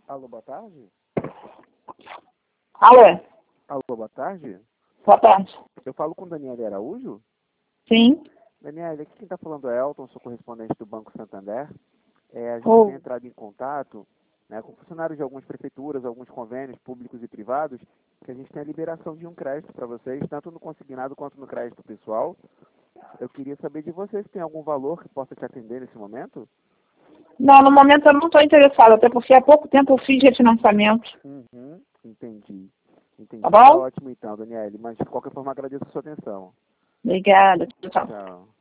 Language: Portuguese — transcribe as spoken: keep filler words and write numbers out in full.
Alô, boa tarde? Alô? Alô, boa tarde? Boa tarde. Eu falo com Daniele Araújo? Sim. Daniele, aqui quem está falando é Elton, sou correspondente do Banco Santander. É, a gente Oh. tem entrado em contato, né, com funcionários de algumas prefeituras, alguns convênios públicos e privados, que a gente tem a liberação de um crédito para vocês, tanto no consignado quanto no crédito pessoal. Eu queria saber de vocês se tem algum valor que possa te atender nesse momento? Não, no momento eu não estou interessada, até porque há pouco tempo eu fiz refinanciamento. Uhum, entendi. Entendi. Tá Tá bom? ótimo então, Daniele, mas de qualquer forma agradeço a sua atenção. Obrigada. Tchau. Tchau.